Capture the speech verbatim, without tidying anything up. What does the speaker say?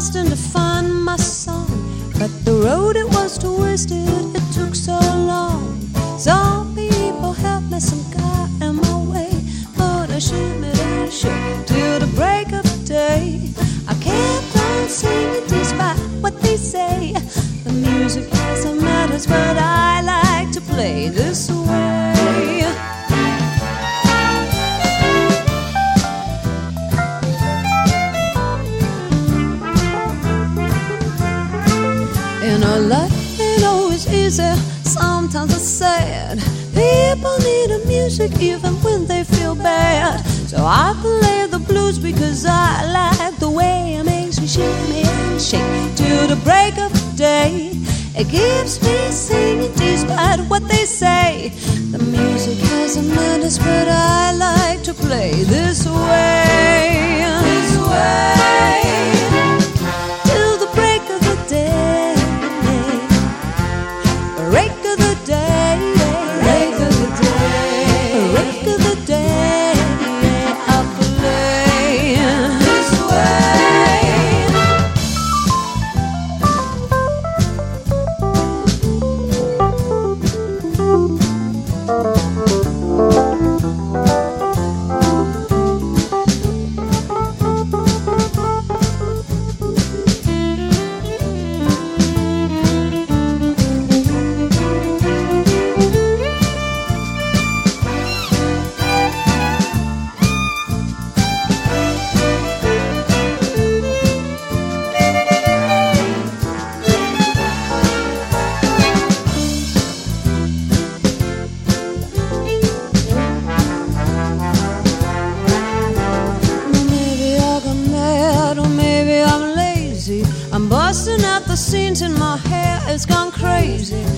busting to find my song, but the road it was twisted, it took so long. Some people helped me, some got in my way, but I shimmied and shook till the break of day. I kept on singing despite what they say. The music has some matters, but I like to play this way. In a life ain't always easy, sometimes it's sad. People need a music even when they feel bad. So I play the blues because I like the way it makes me shimmy and shake till the break of day. It keeps me singing despite what they say. The music has a madness, but I like to play this way, this way, till the break of the day, break of the day, break of the day, break of the day. I play this way. I'm busting out the seams and my hair has gone crazy.